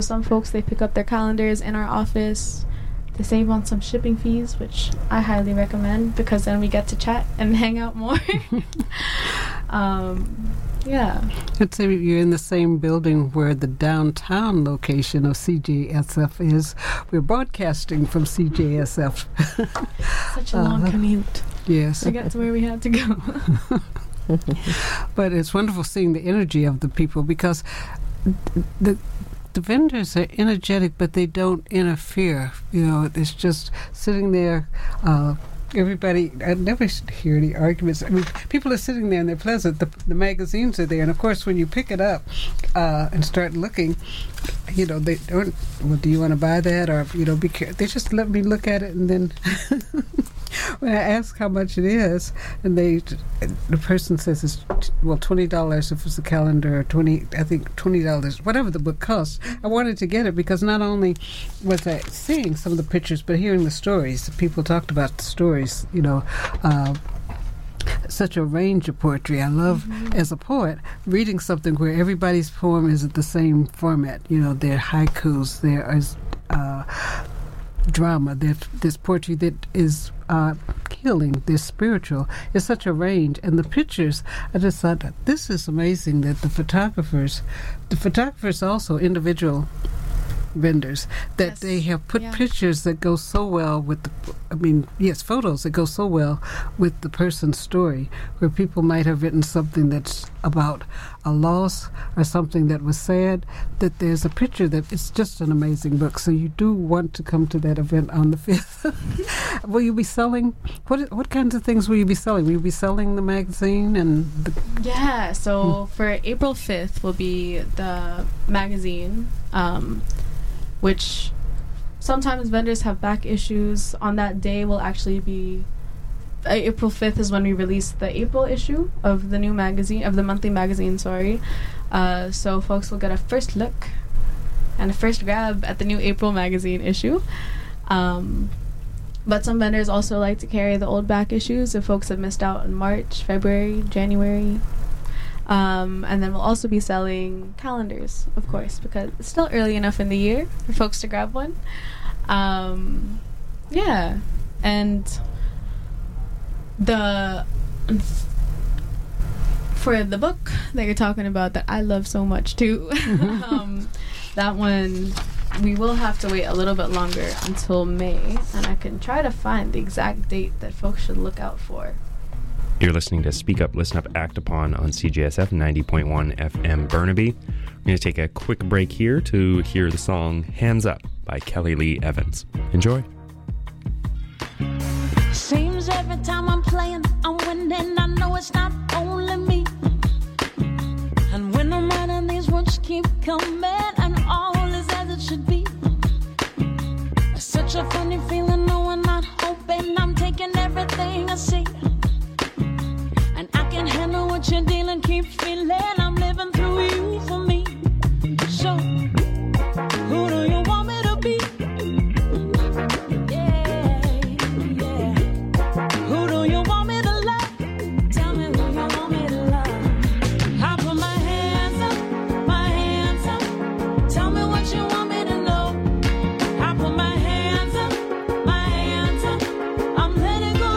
Some folks, they pick up their calendars in our office. They save on some shipping fees, which I highly recommend because then we get to chat and hang out more. Yeah. I'd say you're in the same building where the downtown location of CJSF is. We're broadcasting from CJSF. Such a long commute. Yes. To get to where we had to go. But it's wonderful seeing the energy of the people because the vendors are energetic, but they don't interfere. You know, it's just sitting there. Everybody, I never hear any arguments. I mean, people are sitting there and they're pleasant. The magazines are there, and of course, when you pick it up and start looking, you know, they don't. Well, do you want to buy that, or you know, they just let me look at it, and then when I ask how much it is, and the person says it's $20 if it's a calendar, or $20, whatever the book costs. I wanted to get it because not only was I seeing some of the pictures, but hearing the stories. People talked about the stories. You know, such a range of poetry. I love, as a poet, reading something where everybody's poem is at the same format. You know, there are haikus, there is drama, there's poetry that is healing, there's spiritual. It's such a range. And the pictures, I just thought, this is amazing that the photographers also individual vendors, that they have put pictures that go so well with photos that go so well with the person's story, where people might have written something that's about a loss or something that was sad, that there's a picture that it's just an amazing book. So you do want to come to that event on the 5th. Will you be selling, what kinds of things will you be selling? Will you be selling the magazine and the... So for April 5th will be the magazine, which sometimes vendors have back issues. On that day will actually be April 5th is when we release the April issue of the new magazine, of the monthly magazine, so folks will get a first look and a first grab at the new April magazine issue. But some vendors also like to carry the old back issues if folks have missed out in March, February, January. And then we'll also be selling calendars, of course, because it's still early enough in the year for folks to grab one. And for the book that you're talking about that I love so much too, that one we will have to wait a little bit longer until May, and I can try to find the exact date that folks should look out for. You're listening to Speak Up, Listen Up, Act Upon on CJSF 90.1 FM Burnaby. We're going to take a quick break here to hear the song Hands Up by Kelly Lee Evans. Enjoy. Seems every time I'm playing, I'm winning. I know it's not only me. And when I'm writing, these words keep coming, and all is as it should be. It's such a funny feeling, no, I'm not hoping. I'm taking everything I see. And I can handle what you're dealing, keep feeling I'm living through you for me. So, who do you want me to be? Who do you want me to love? Tell me who you want me to love. I put my hands up. Tell me what you want me to know. I put my hands up. I'm letting go.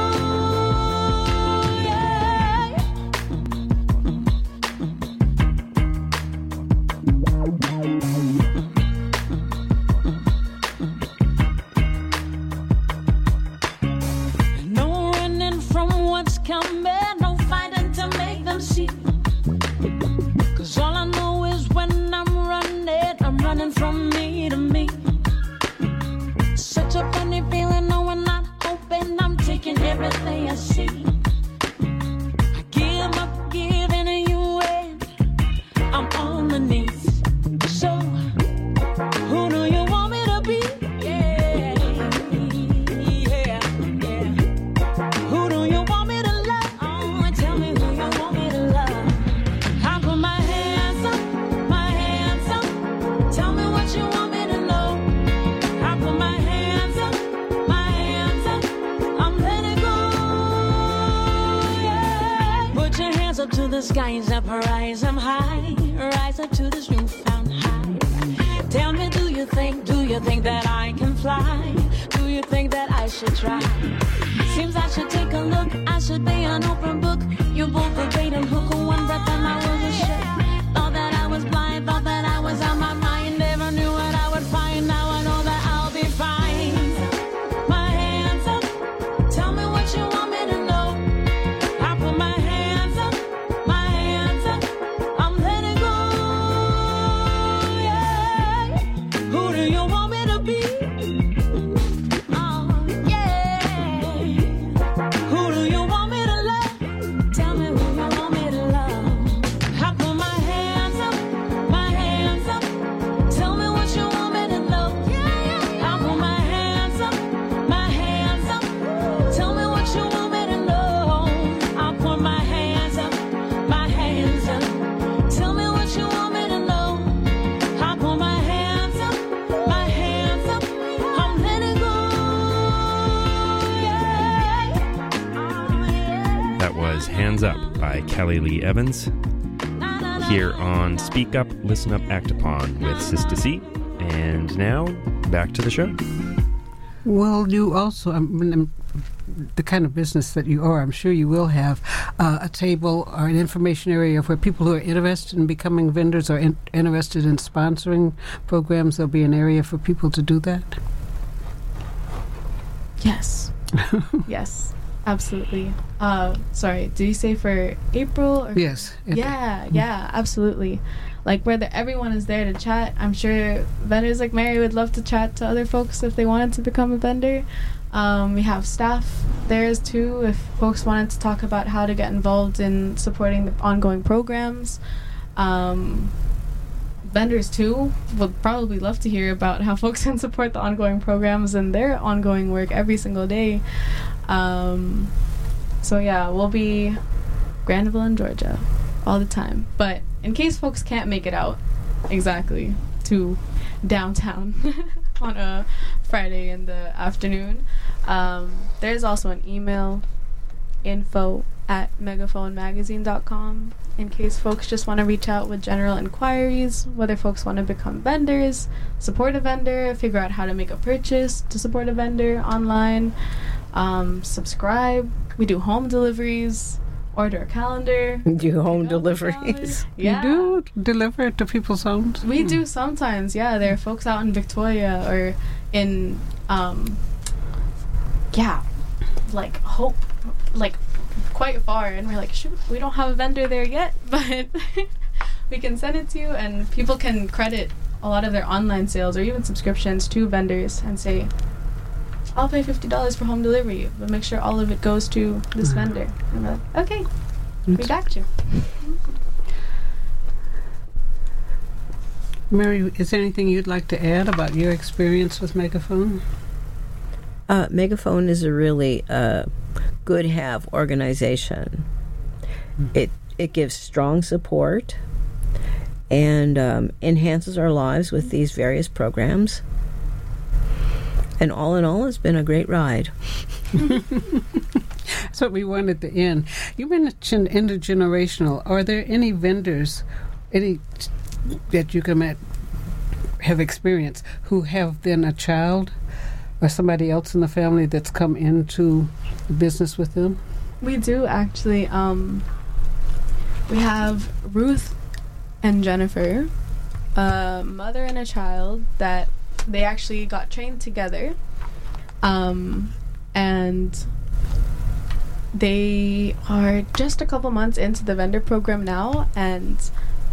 No running from what's coming, no fighting to make them see. 'Cause all I know is when I'm running from me to me. Such a funny feeling, no, I'm not hoping. I'm taking everything I see. I give up, giving you in. I'm on the knees. So, who do you want me to be? Who do you want me to love? Oh, tell me who you want me to love. I put my hands up. Tell me what you want me to know. I put my hands up. I'm letting go. Put your hands up to the skies up, rise up high. Rise up to this newfound high. Tell me, do you think that I can fly? Do you think that I should try? Seems I should take a look, I should be an open book. You both a bait and hook, one breath and I was a ship. Thought that I was blind, thought that I was on my mind. Never knew what I would find, now I know that I'll be fine. My hands up, tell me what you want me to know. I put my hands up, I'm letting go, yeah. Who do you want me to be? Oh, yeah. Who do you want me to love? Tell me who you want me to love. I put my hands up, tell me what you want me to know. I put my hands up, tell me what you want me to know. I put my hands up, tell me what you want me to know. I put my hands up, I'm letting go, yeah. Oh, yeah. That was Hands Up by Kelly Lee Evans here on Speak Up, Listen Up, Act Upon with Sister C. And now, back to the show. Well, you also, the kind of business that you are, I'm sure you will have a table or an information area where people who are interested in becoming vendors or interested in sponsoring programs, there'll be an area for people to do that? Yes. Yes, absolutely. Sorry, did you say for April? Or Yes. Yeah, absolutely. Like where everyone is there to chat. I'm sure vendors like Mary would love to chat to other folks if they wanted to become a vendor. We have staff there too if folks wanted to talk about how to get involved in supporting the ongoing programs. Vendors too would probably love to hear about how folks can support the ongoing programs and their ongoing work every single day. So yeah, we'll be Granville and Georgia all the time. But in case folks can't make it out exactly to downtown on a Friday in the afternoon, there's also an email, info@megaphonemagazine.com, in case folks just want to reach out with general inquiries, whether folks want to become vendors, support a vendor, figure out how to make a purchase to support a vendor online, subscribe. We do home deliveries, order a calendar. Do home deliveries. Yeah. You do deliver to people's homes? We do sometimes, yeah. There are folks out in Victoria or in, like Hope, like quite far, and we're like, shoot, we don't have a vendor there yet, but we can send it to you, and people can credit a lot of their online sales or even subscriptions to vendors and say, I'll pay $50 for home delivery, but make sure all of it goes to this vendor. And we're like, okay, we got you. Mary, is there anything you'd like to add about your experience with Megaphone? Megaphone is a really good have organization. It gives strong support and enhances our lives with these various programs. And all in all, it's been a great ride. That's what we want at the end. You mentioned intergenerational. Are there any vendors, any that you can have experience, who have then a child or somebody else in the family that's come into the business with them? We do, actually. We have Ruth and Jennifer, a mother and a child, that they actually got trained together, and they are just a couple months into the vendor program now, and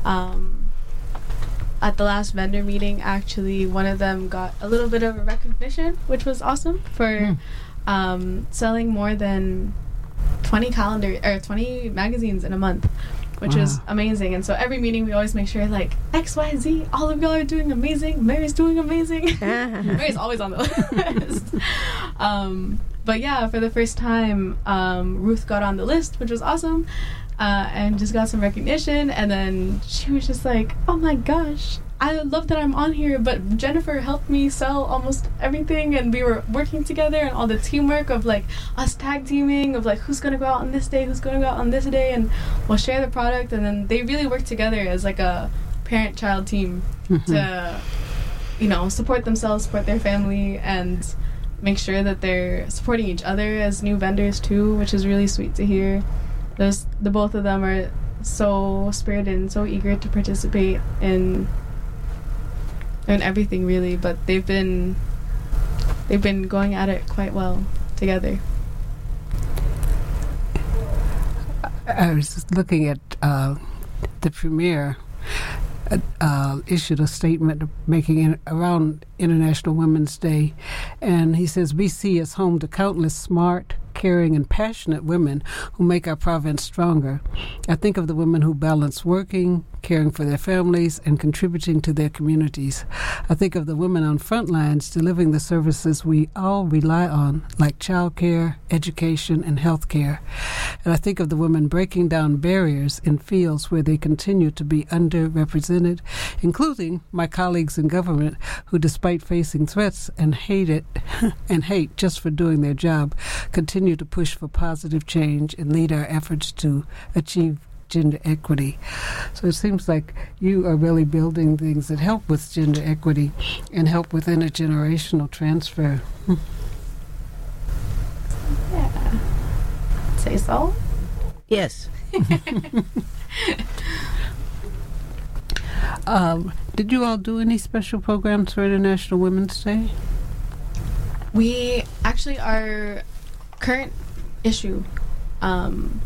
at the last vendor meeting, actually, one of them got a little bit of a recognition, which was awesome, for selling more than 20 magazines in a month, which was amazing. And so every meeting we always make sure, like, XYZ, all of y'all are doing amazing, Mary's doing amazing. Mary's always on the list. But yeah, for the first time, Ruth got on the list, which was awesome, and just got some recognition. And then she was just like, oh my gosh, I love that I'm on here, but Jennifer helped me sell almost everything, and we were working together, and all the teamwork of like us tag teaming of like who's gonna go out on this day, who's gonna go out on this day, and we'll share the product. And then they really work together as like a parent-child team to support themselves, support their family, and make sure that they're supporting each other as new vendors too, which is really sweet to hear. The both of them are so spirited and so eager to participate in everything really, but they've been going at it quite well together. I was just looking at the premier issued a statement making it around International Women's Day, and he says BC is home to countless smart, caring, and passionate women who make our province stronger. I think of the women who balance working, caring for their families, and contributing to their communities. I think of the women on front lines delivering the services we all rely on, like childcare, education, and health care. And I think of the women breaking down barriers in fields where they continue to be underrepresented, including my colleagues in government who, despite facing threats and hate just for doing their job, continue to push for positive change and lead our efforts to achieve gender equity. So it seems like you are really building things that help with gender equity and help with intergenerational transfer. Yeah. Say so? Yes. Did you all do any special programs for International Women's Day? We actually, our current issue on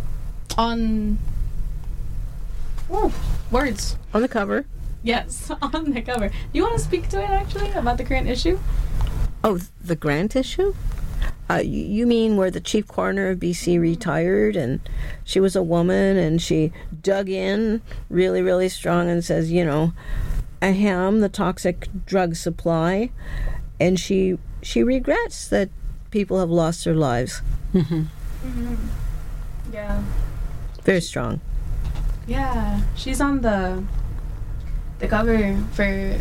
words. On the cover. Yes, on the cover. Do you want to speak to it actually about the current issue? Oh, the grant issue? You mean where the chief coroner of BC retired and she was a woman and she dug in really, really strong and says, ahem, the toxic drug supply, and she regrets that people have lost their lives. Mm-hmm. Mm-hmm. Yeah. Very strong. Yeah, she's on the cover for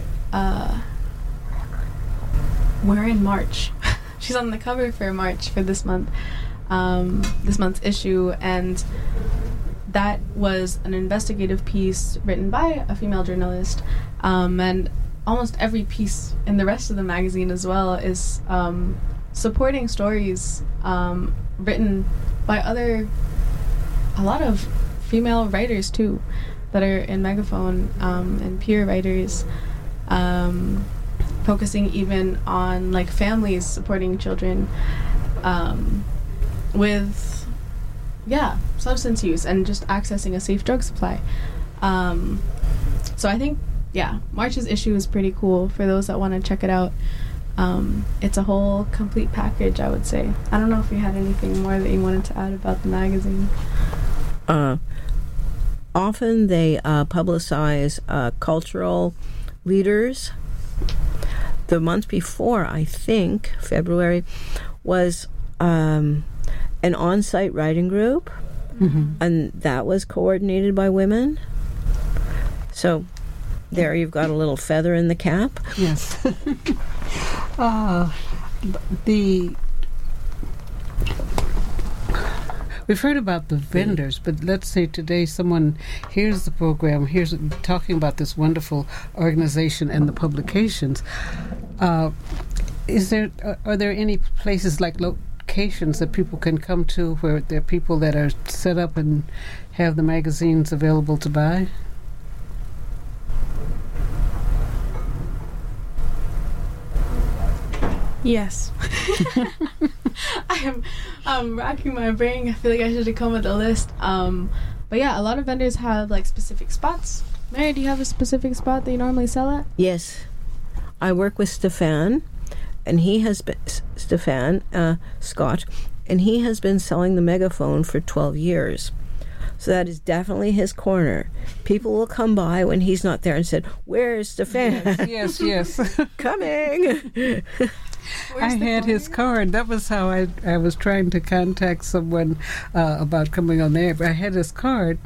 we're in March. She's on the cover for March for this month's issue, and that was an investigative piece written by a female journalist, and almost every piece in the rest of the magazine as well is supporting stories written by a lot of female writers too that are in Megaphone, and peer writers, focusing even on like families supporting children with substance use and just accessing a safe drug supply. So I think March's issue is pretty cool for those that want to check it out. It's a whole complete package, I would say. I don't know if you had anything more that you wanted to add about the magazine. Often they publicize cultural leaders. The month before, I think, February, was an on-site writing group, and that was coordinated by women. So there you've got a little feather in the cap. Yes. We've heard about the vendors, but let's say today someone hears the program, hears talking about this wonderful organization and the publications. Are there any places like locations that people can come to where there are people that are set up and have the magazines available to buy? Yes. I'm racking my brain. I feel like I should have come with a list. But yeah, a lot of vendors have like specific spots. Mary, do you have a specific spot that you normally sell at? Yes. I work with Stefan, and he has been Scott, and he has been selling the Megaphone for 12 years. So that is definitely his corner. People will come by when he's not there and said, "Where's Stefan?" Yes. Coming. I had his card. That was how I was trying to contact someone about coming on there. But I had his card,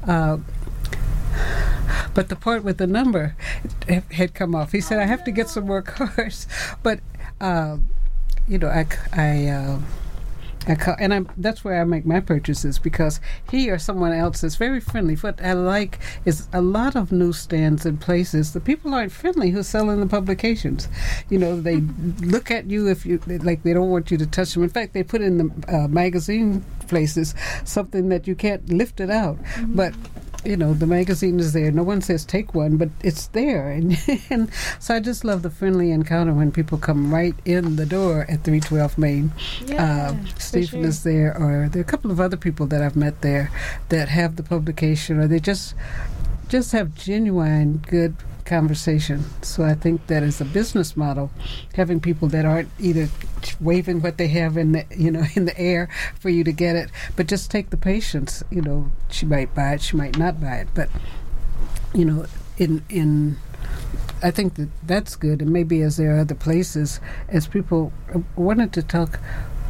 but the part with the number had come off. He said, "I have to get some more cards." But I That's where I make my purchases, because he or someone else is very friendly. What I like is a lot of newsstands and places, the people aren't friendly who sell in the publications. You know, they look at you if you, like, they don't want you to touch them. In fact, they put in the magazine places something that you can't lift it out. But you know, the magazine is there. No one says take one, but it's there. And so I just love the friendly encounter when people come right in the door at 312 Main. Yeah, Stephen is there, or there are a couple of other people that I've met there that have the publication, or they just have genuine good conversation. So I think that is a business model, having people that aren't either waving what they have in the, you know, in the air for you to get it, but just take the patience. You know, she might buy it, she might not buy it, but you know, in I think that's good. And maybe as there are other places, as people wanted to talk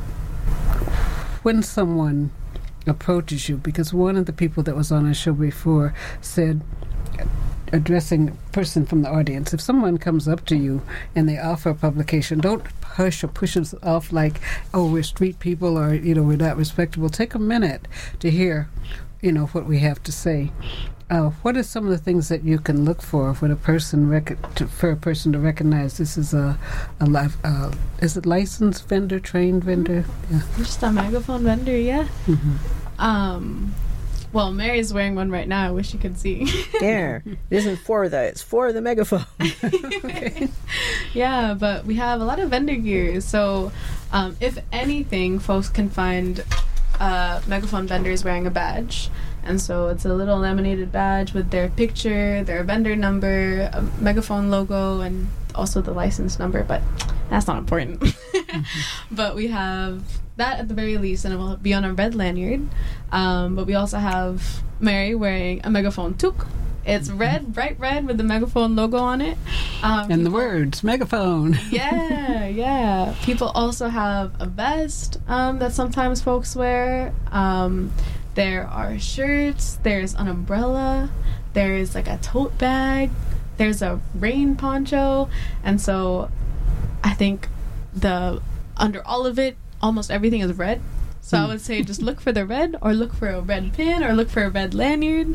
when someone approaches you, because one of the people that was on our show before said, addressing a person from the audience, if someone comes up to you and they offer a publication, don't hush or push us off like, oh, we're street people, or, you know, we're not respectable. Take a minute to hear, you know, what we have to say. What are some of the things that you can look for when a person for a person to recognize this is a live? Is it licensed vendor, trained vendor? Yeah. Just a megaphone vendor, yeah. Well, Mary's wearing one right now. I wish you could see. There. It isn't it's for the megaphone. Yeah, but we have a lot of vendor gear. So, if anything, folks can find megaphone vendors wearing a badge. And so it's a little laminated badge with their picture, their vendor number, a megaphone logo, and also the license number, but that's not important. But we have that at the very least, and it will be on a red lanyard. But we also have Mary wearing a megaphone toque. It's red, bright red, with the megaphone logo on it. And the words, megaphone. Yeah. People also have a vest that sometimes folks wear. There are shirts, there's an umbrella, there's like a tote bag, there's a rain poncho, and so I think under all of it, almost everything is red. So I would say just look for the red, or look for a red pin, or look for a red lanyard.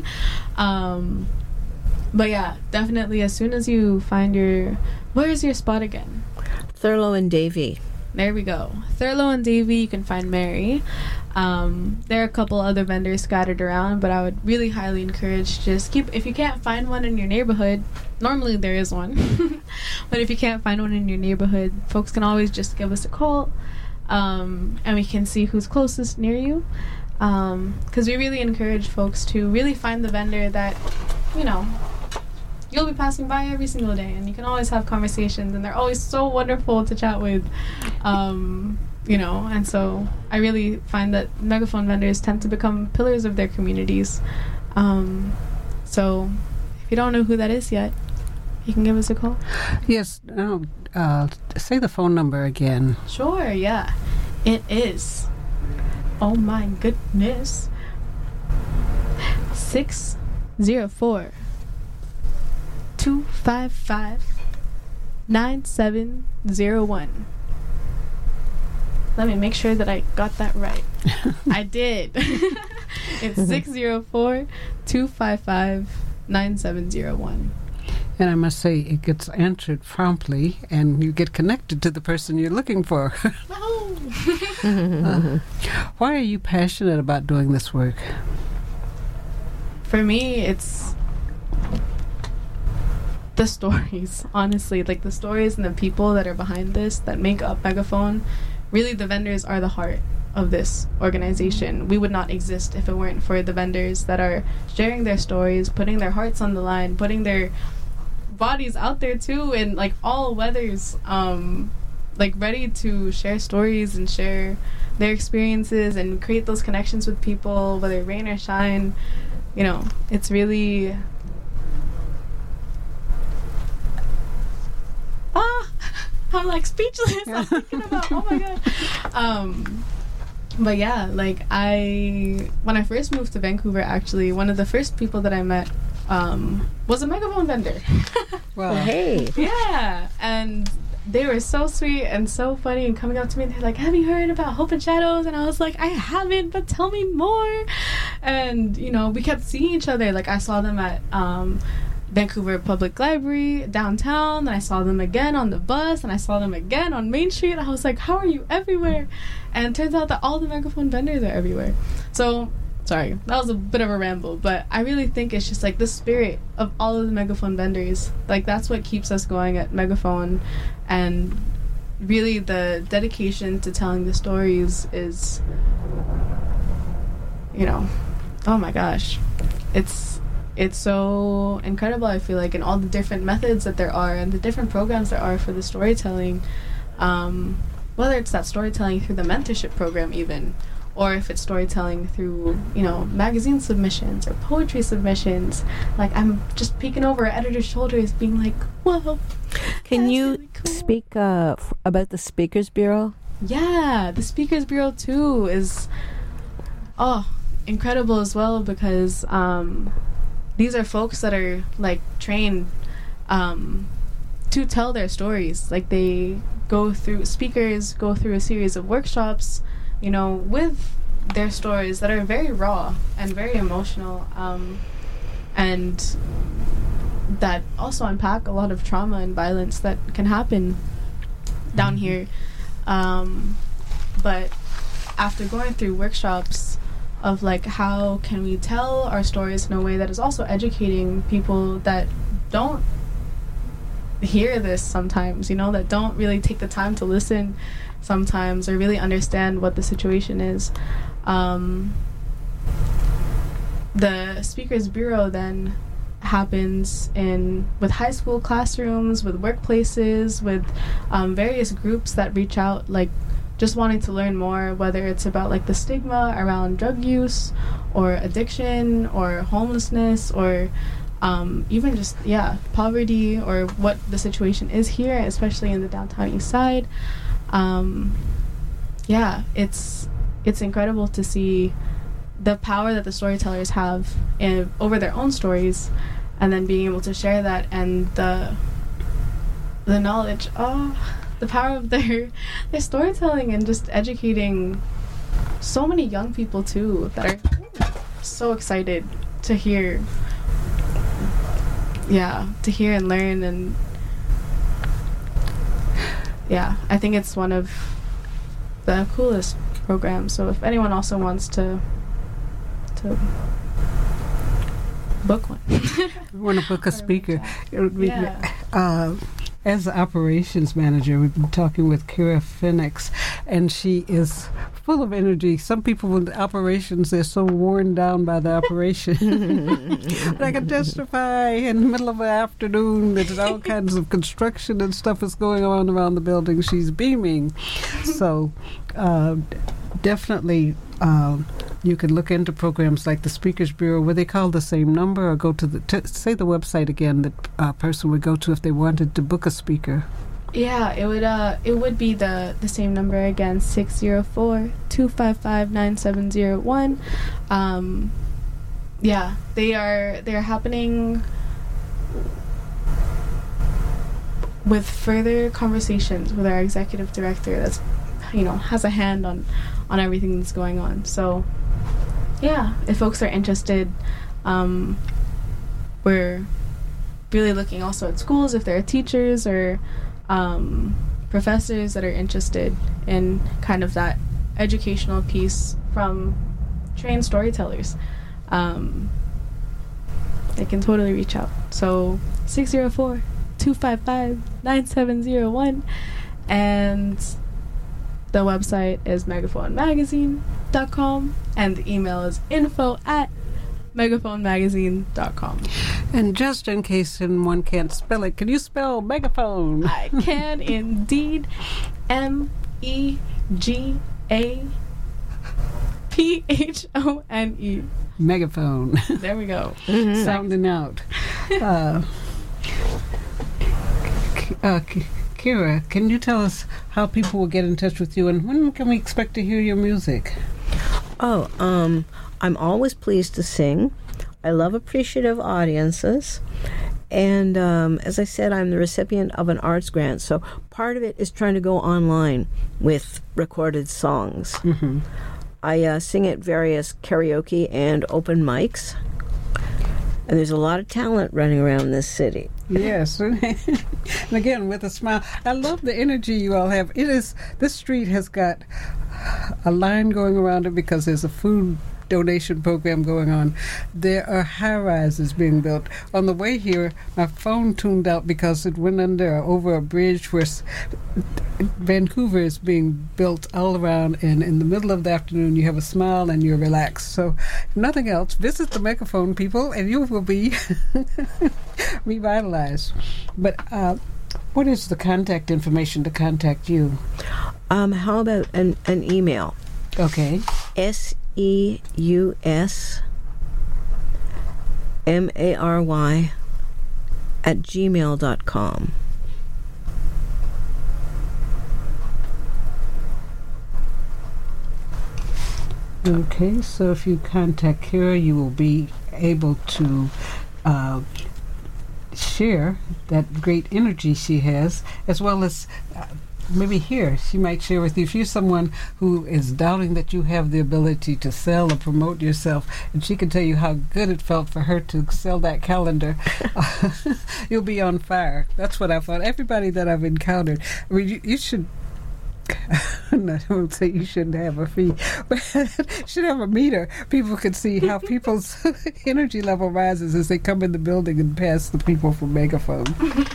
But yeah, definitely as soon as you find where is your spot again? Thurlow and Davy. There we go. Thurlow and Davy, you can find Mary. There are a couple other vendors scattered around, but I would really highly encourage if you can't find one in your neighborhood, normally there is one, but if you can't find one in your neighborhood, folks can always just give us a call, and we can see who's closest near you, because we really encourage folks to really find the vendor that, you know, you'll be passing by every single day, and you can always have conversations, and they're always so wonderful to chat with, you know. And so I really find that megaphone vendors tend to become pillars of their communities. So if you don't know who that is yet, you can give us a call. Yes. Say the phone number again. Sure, yeah. It is, oh my goodness, 604 255 9701. Let me make sure that I got that right. I did. It's 604 255 9701. And I must say, it gets answered promptly, and you get connected to the person you're looking for. Why are you passionate about doing this work? For me, it's the stories, honestly. Like, the stories and the people that are behind this, that make up Megaphone. Really, the vendors are the heart of this organization. We would not exist if it weren't for the vendors that are sharing their stories, putting their hearts on the line, putting their bodies out there too, in like all weathers, like ready to share stories and share their experiences and create those connections with people, whether rain or shine. You know, it's really I'm like speechless. I'm thinking about, oh my god. But yeah, like when I first moved to Vancouver, actually, one of the first people that I met was a Megaphone vendor. Well, hey. Yeah, and they were so sweet and so funny and coming up to me. They're like, have you heard about Hope and Shadows? And I was like, I haven't, but tell me more. And, you know, we kept seeing each other. Like, I saw them at Vancouver Public Library downtown. Then I saw them again on the bus. And I saw them again on Main Street. I was like, how are you everywhere? And it turns out that all the megaphone vendors are everywhere. So, sorry, that was a bit of a ramble, but I really think it's just like the spirit of all of the megaphone vendors. Like, that's what keeps us going at Megaphone, and really the dedication to telling the stories is, you know, oh my gosh, it's so incredible. I feel like, in all the different methods that there are and the different programs there are for the storytelling, whether it's that storytelling through the mentorship program even, or if it's storytelling through, you know, magazine submissions or poetry submissions. Like, I'm just peeking over at editor's shoulders being like, whoa. Can you really cool. speak about the Speakers Bureau? Yeah, the Speakers Bureau too is, incredible as well, because these are folks that are, like, trained to tell their stories. Like, speakers go through a series of workshops, you know, with their stories that are very raw and very emotional, and that also unpack a lot of trauma and violence that can happen down here. But after going through workshops of, like, how can we tell our stories in a way that is also educating people that don't hear this sometimes, you know, that don't really take the time to listen sometimes or really understand what the situation is. The Speakers Bureau then happens with high school classrooms, with workplaces, with various groups that reach out, like, just wanting to learn more, whether it's about, like, the stigma around drug use or addiction or homelessness, or even just, poverty, or what the situation is here, especially in the downtown east side. It's incredible to see the power that the storytellers have over their own stories, and then being able to share that, and the knowledge, the power of their storytelling, and just educating so many young people too that are so excited to hear and learn. And I think it's one of the coolest programs. So if anyone also wants to book one, want to book a speaker, it would be, as the operations manager, we've been talking with Kira Phoenix, and she is full of energy. Some people with operations, they're so worn down by the operation. But I can testify, in the middle of the afternoon, there's all kinds of construction and stuff is going on around the building. She's beaming. So definitely you can look into programs like the Speakers Bureau, where they call the same number, or go to say the website again that a person would go to if they wanted to book a speaker. Yeah, it would be the same number again, 604-255-9701. They're happening with further conversations with our executive director that's, you know, has a hand on everything that's going on. So if folks are interested, we're really looking also at schools, if there are teachers or professors that are interested in kind of that educational piece from trained storytellers. They can totally reach out. So 604-255-9701, and the website is megaphonemagazine.com, and the email is info@megaphonemagazine.com. And just in case anyone can't spell it, can you spell megaphone? I can indeed. MEGAPHONE. Megaphone. There we go. Sounding out. Kira, can you tell us how people will get in touch with you, and when can we expect to hear your music? I'm always pleased to sing. I love appreciative audiences, And as I said, I'm the recipient of an arts grant, so part of it is trying to go online with recorded songs. Mm-hmm. I sing at various karaoke and open mics, and there's a lot of talent running around this city. Yes, and again with a smile. I love the energy you all have. This street has got a line going around it because there's a food donation program going on. There are high-rises being built. On the way here, my phone tuned out because it went over a bridge where Vancouver is being built all around, and in the middle of the afternoon you have a smile and you're relaxed. So if nothing else, visit the Megaphone, people, and you will be revitalized. But what is the contact information to contact you? How about an email? Okay. SEUSMARY@gmail.com. Okay, so if you contact Kira, you will be able to share that great energy she has, as well as maybe here she might share with you, if you're someone who is doubting that you have the ability to sell or promote yourself, and she can tell you how good it felt for her to sell that calendar, you'll be on fire. That's what I thought. Everybody that I've encountered, I mean, you should I won't say you shouldn't have a fee, but you should have a meter. People can see how people's energy level rises as they come in the building and pass the people from Megaphone.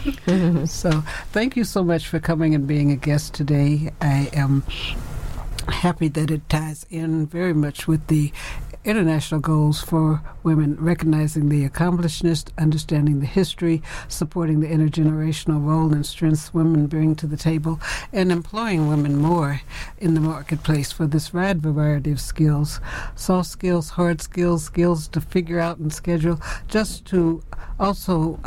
So thank you so much for coming and being a guest today. I am happy that it ties in very much with the international goals for women, recognizing the accomplishments, understanding the history, supporting the intergenerational role and strengths women bring to the table, and employing women more in the marketplace for this wide variety of skills, soft skills, hard skills, skills to figure out and schedule, just to also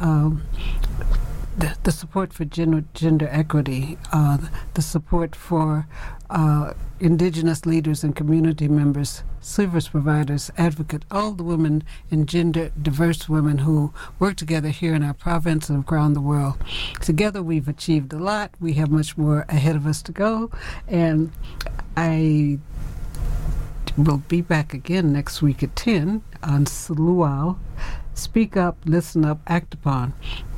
the support for gender equity, the support for indigenous leaders and community members, service providers, advocates, all the women and gender diverse women who work together here in our province and around the world. Together we've achieved a lot. We have much more ahead of us to go, and I will be back again next week at 10 on Luau. Speak Up, Listen Up, Act Upon.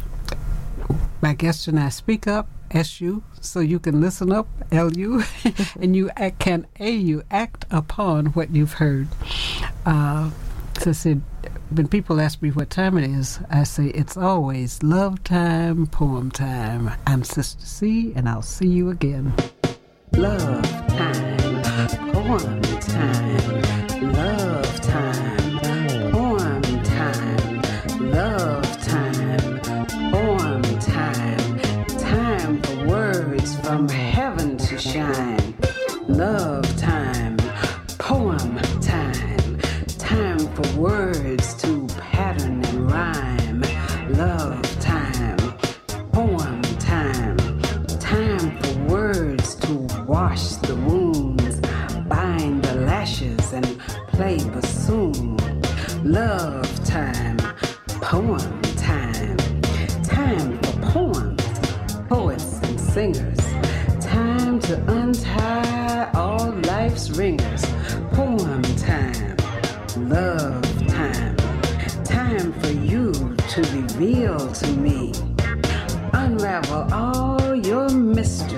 My guest and I speak up, SU, so you can listen up, LU, and you can AU, act upon what you've heard. So I said, when people ask me what time it is, I say it's always love time, poem time. I'm Sister C, and I'll see you again. Love time, poem time, love time, poem time, love time, poem time, time for words from heaven to shine. Love time, poem time, time for words to pattern and rhyme. Love time, poem time, time for words to wash the wounds, bind the lashes and play bassoon. Love time, poem time, time for poems, poets and singers, time to untie all life's ringers. Poem time, love time, time for you to reveal to me, unravel all your mystery.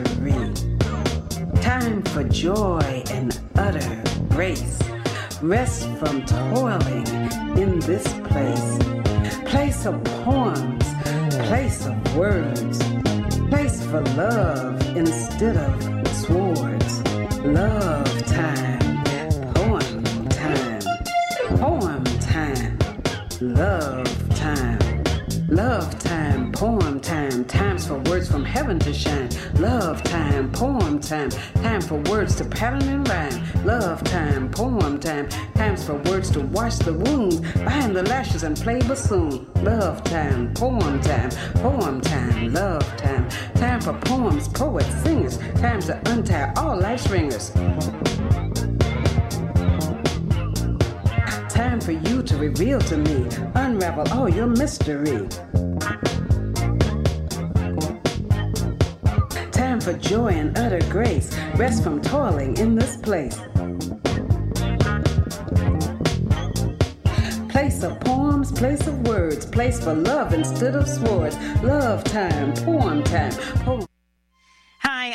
Time for joy and utter grace, rest from toiling in this place, place of poems, place of words, place for love instead of swords. Love time, poem time, poem time, love time, love time, poem time, times for words from heaven to shine. Love time, poem time, time for words to pattern and rhyme. Love time, poem time, times for words to wash the wounds, bind the lashes and play bassoon. Love time, poem time, love time, time for poems, poets, singers, time to untie all life's ringers. Time for you to to reveal to me, unravel all your mystery. Time for joy and utter grace, rest from toiling in this place. Place of poems, place of words, place for love instead of swords. Love time, poem time, poem.